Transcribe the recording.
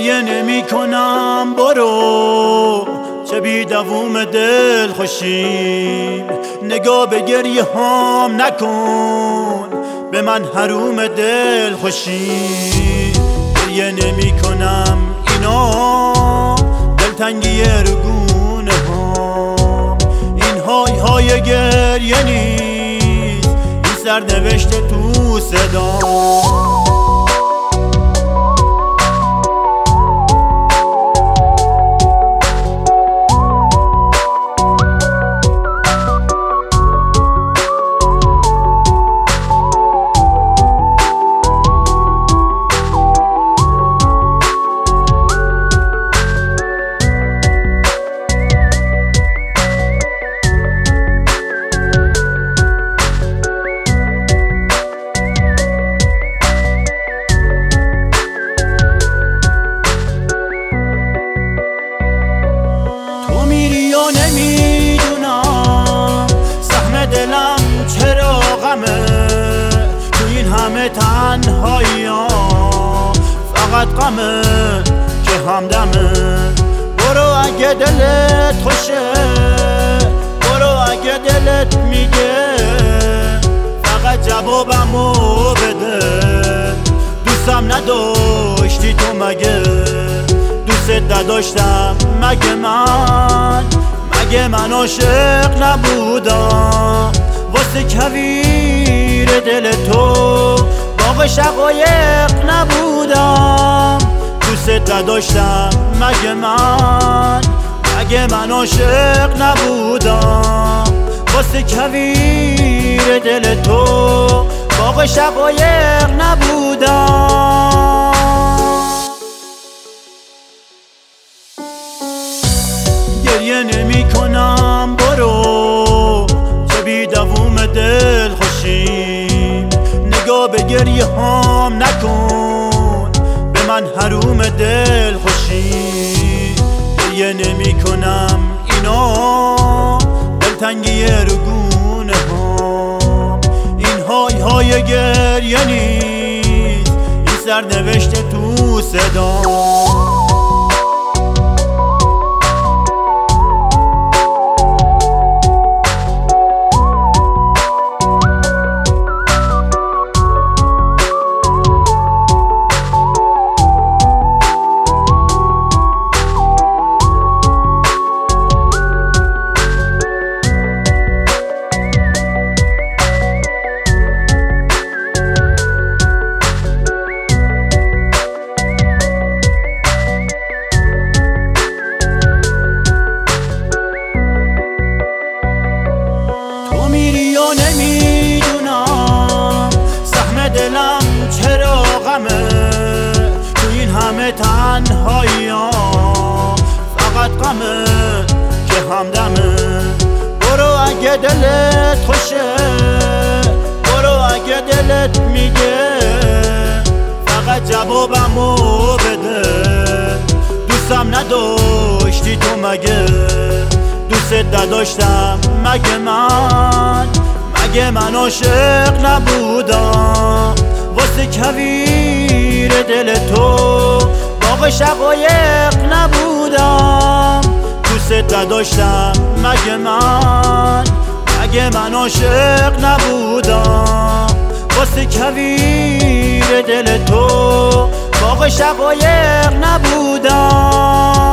گریه نمی کنم برو، چه بی دووم دل خوشیم. نگاه به گریه هام نکن، به من حروم دل خوشی. گریه نمی کنم اینا دلتنگی رگونه هام. این های های گریه نیست، این سرنوشت تو صدا. نمیدونم سهم دلم چرا غمه، تو این همه تنهایی ها فقط غمه که همدمه. برو اگه دلت خوشه، برو اگه دلت میگه، فقط جوابمو بده. دوستم نداشتی تو مگه؟ دوست نداشتم مگه من عاشق نبودم؟ واسه کویر دل تو باغ شقایق نبودم. دوست نداشتم مگه من عاشق نبودم؟ واسه کویر دل تو باغ شقایق نبودم. گریه نمی کنم برو، چه بی دووم دل خوشیم. نگاه به گریه هام نکن، به من حروم دل خوشی. گریه نمی کنم اینا دلتنگی رگونه هام. این های های گریه نیست، این سرنوشت تو صدا. نمیدونم سهم دلم چرا غمه، تو این همه تنهایی ها فقط غمه که همدمه. برو اگه دلت خوشه، برو اگه دلت میگه، فقط جوابمو بده. دوستم نداشتی تو مگه؟ دوست نداشتم مگه من عاشق نبودم؟ واسه کویر دل تو باغ شقایق نبودم. دوست نداشتم مگه من عاشق نبودم؟ واسه کویر دل تو باغ شقایق نبودم.